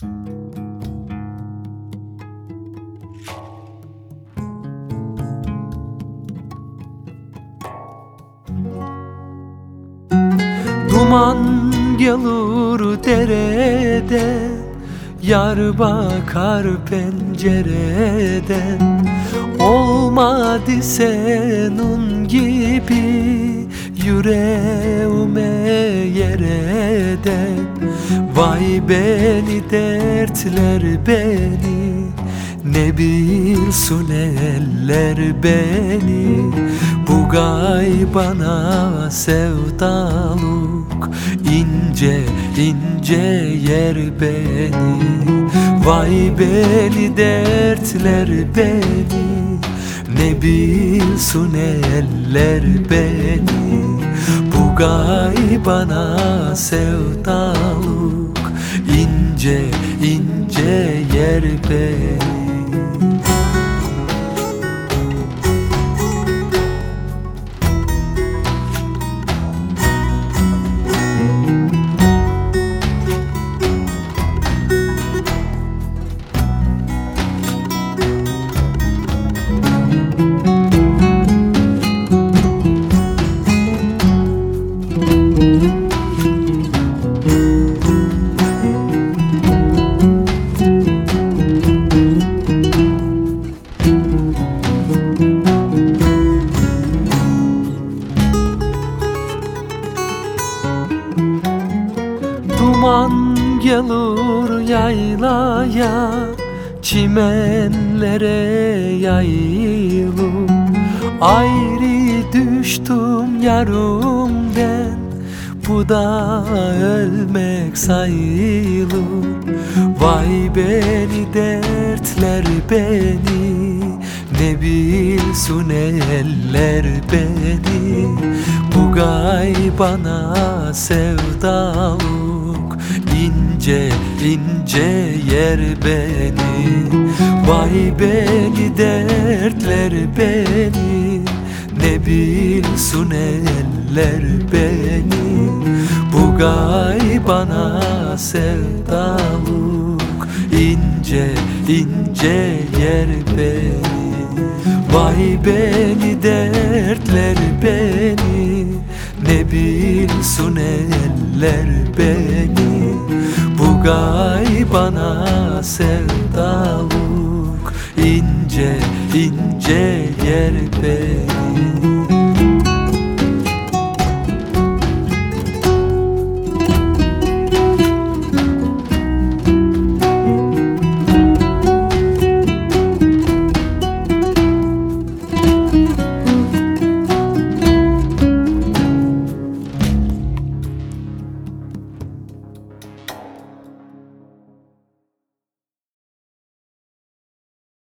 Duman gelir dereden, yar bakar pencereden. Olmadı senin gibi yüreğime yer eden. Vay beni dertler beni, ne bilsin eller beni. Bu gaybana sevdalık ince ince yer beni. Vay beni dertler beni, ne bilsin eller beni. Bu gaybana sevdalık ince ince yer beni. Duman gelir yaylaya, çimenlere yayılıp. Ayrı düştüm yarımden, bu da ölmek sayılır. Vay beni dertler beni, ne bilsin eller beni. Bu gaybana sevdalık ince ince yer beni. Vay beni dertler beni, ne bilsin eller beni. Bu gaybana sevdalık ince ince yer beni. Vay beni dertler beni, ne bilsin eller beni. Bu gaybana sevdalık ince ince yer beni.